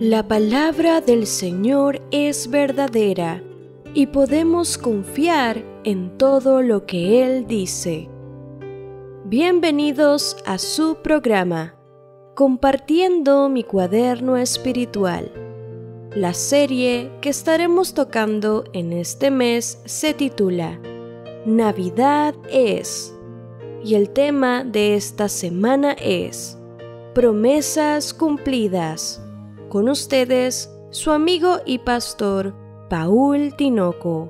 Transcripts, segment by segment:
La palabra del Señor es verdadera y podemos confiar en todo lo que Él dice. Bienvenidos a su programa, Compartiendo mi cuaderno espiritual. La serie que estaremos tocando en este mes se titula Navidad es, y el tema de esta semana es Promesas cumplidas. Con ustedes, su amigo y pastor, Paul Tinoco.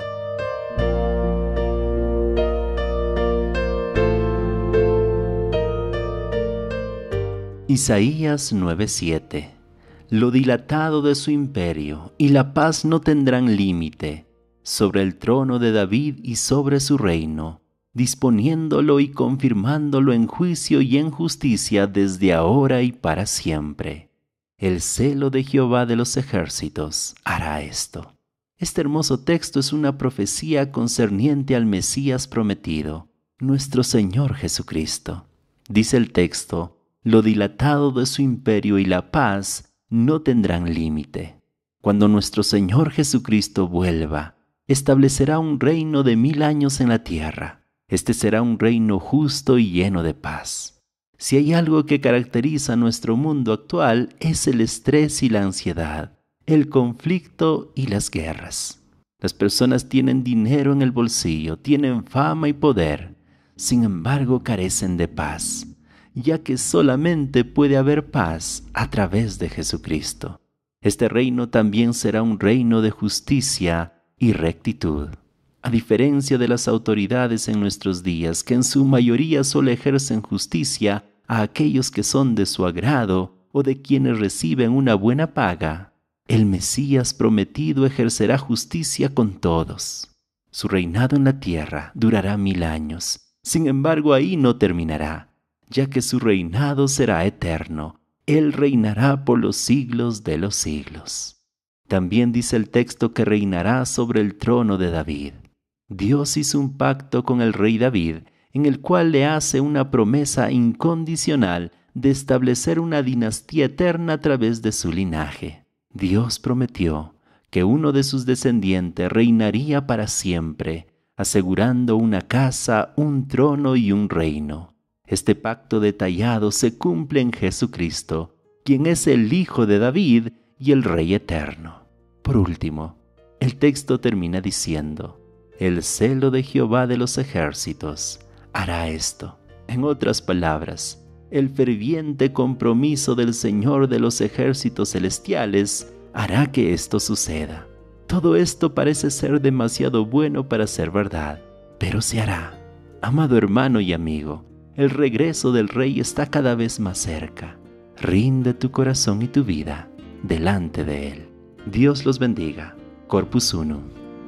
Isaías 9:7. Lo dilatado de su imperio y la paz no tendrán límite sobre el trono de David y sobre su reino, disponiéndolo y confirmándolo en juicio y en justicia desde ahora y para siempre. El celo de Jehová de los ejércitos hará esto. Este hermoso texto es una profecía concerniente al Mesías prometido, nuestro Señor Jesucristo. Dice el texto: lo dilatado de su imperio y la paz no tendrán límite. Cuando nuestro Señor Jesucristo vuelva, establecerá un reino de 1000 años en la tierra. Este será un reino justo y lleno de paz. Si hay algo que caracteriza nuestro mundo actual, es el estrés y la ansiedad, el conflicto y las guerras. Las personas tienen dinero en el bolsillo, tienen fama y poder, sin embargo carecen de paz, ya que solamente puede haber paz a través de Jesucristo. Este reino también será un reino de justicia y rectitud. A diferencia de las autoridades en nuestros días, que en su mayoría solo ejercen justicia a aquellos que son de su agrado o de quienes reciben una buena paga, el Mesías prometido ejercerá justicia con todos. Su reinado en la tierra durará 1000 años. Sin embargo, ahí no terminará, ya que su reinado será eterno. Él reinará por los siglos de los siglos. También dice el texto que reinará sobre el trono de David. Dios hizo un pacto con el rey David, en el cual le hace una promesa incondicional de establecer una dinastía eterna a través de su linaje. Dios prometió que uno de sus descendientes reinaría para siempre, asegurando una casa, un trono y un reino. Este pacto detallado se cumple en Jesucristo, quien es el Hijo de David y el Rey eterno. Por último, el texto termina diciendo: el celo de Jehová de los ejércitos hará esto. En otras palabras, el ferviente compromiso del Señor de los ejércitos celestiales hará que esto suceda. Todo esto parece ser demasiado bueno para ser verdad, pero se hará. Amado hermano y amigo, el regreso del Rey está cada vez más cerca. Rinde tu corazón y tu vida delante de Él. Dios los bendiga. Corpus Unum.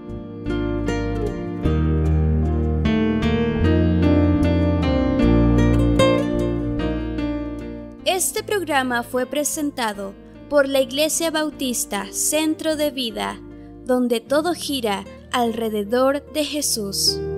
Este programa fue presentado por la Iglesia Bautista Centro de Vida, donde todo gira alrededor de Jesús.